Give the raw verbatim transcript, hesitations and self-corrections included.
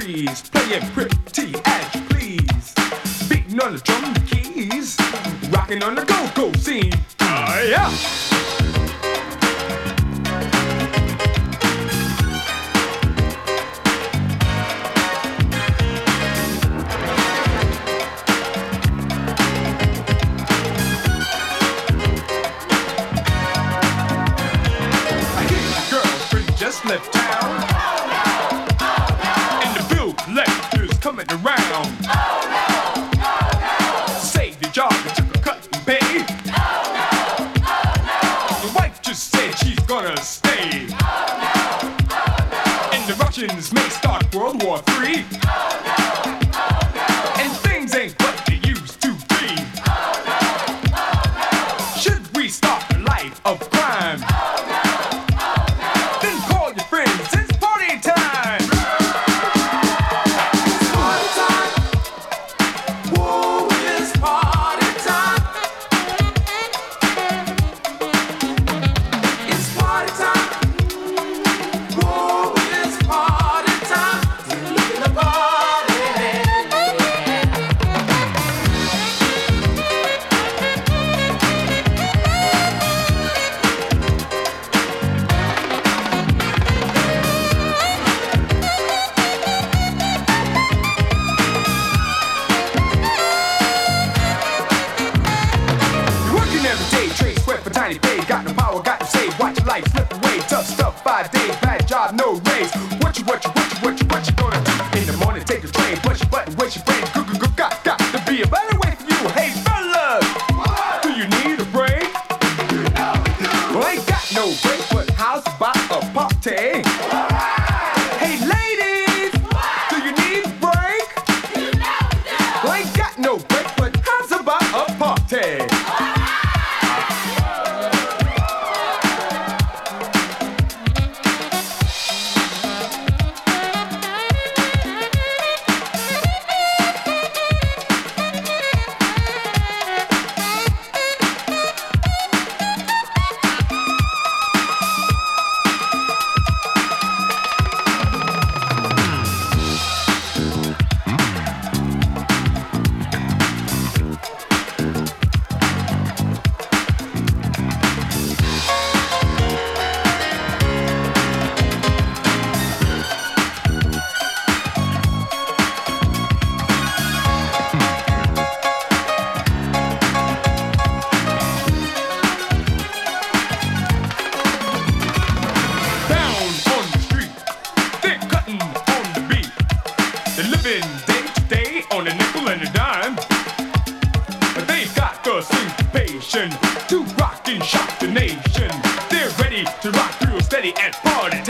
breeze, playing pretty as you please, beating on the drum and keys, rocking on the go-go scene. Oh yeah! Just left town, oh, no, oh, no. And the bill collector's coming around. Oh, no, oh, no. Save the job and took a cut and pay. Oh, no, oh, no. The wife just said she's gonna stay. Oh, no, oh, no. And the Russians may start World War Three. Oh, no, oh, no. And things ain't what they used to be. Oh, no, oh, no. Should we start a life of crime? Oh, no. Got no power, got no save, watch your life slip away. Tough stuff, five days, bad job, no raise. What you, what you, what you, what you, what you gonna do? In the morning, take a train, push your button, waste your brain. Go, go, go, got, got to be a better way for you. Hey, fellas, what? Do you need a break? You know we do. Well, ain't got no break, but how's about a party? Alright. Hey, ladies, what? Do you need a break? You know we do. Well, ain't got no break, but how's about a party? Day to day on a nickel and a dime. They've got the syncopation to rock and shock the nation. They're ready to rock real steady and party